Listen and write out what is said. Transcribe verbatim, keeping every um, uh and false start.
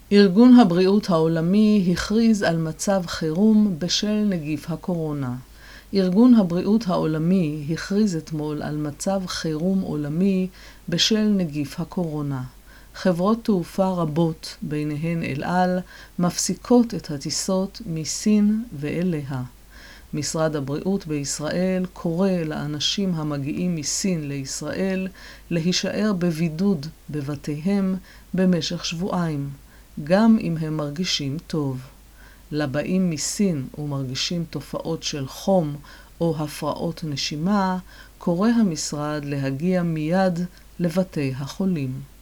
ארגון הבריאות העולמי הכריז על מצב חירום בשל נגיף הקורונה. ארגון הבריאות העולמי הכריז אתמול על מצב חירום עולמי בשל נגיף הקורונה. חברות תעופה רבות, ביניהן אל על, מפסיקות את הטיסות מסין ואליה. משרד הבריאות בישראל קורא לאנשים המגיעים מסין לישראל להישאר בבידוד בבתיהם במשך שבועיים, גם אם הם מרגישים טוב. לבאים מסין ומרגישים תופעות של חום או הפרעות נשימה, קורא המשרד להגיע מיד לבתי החולים.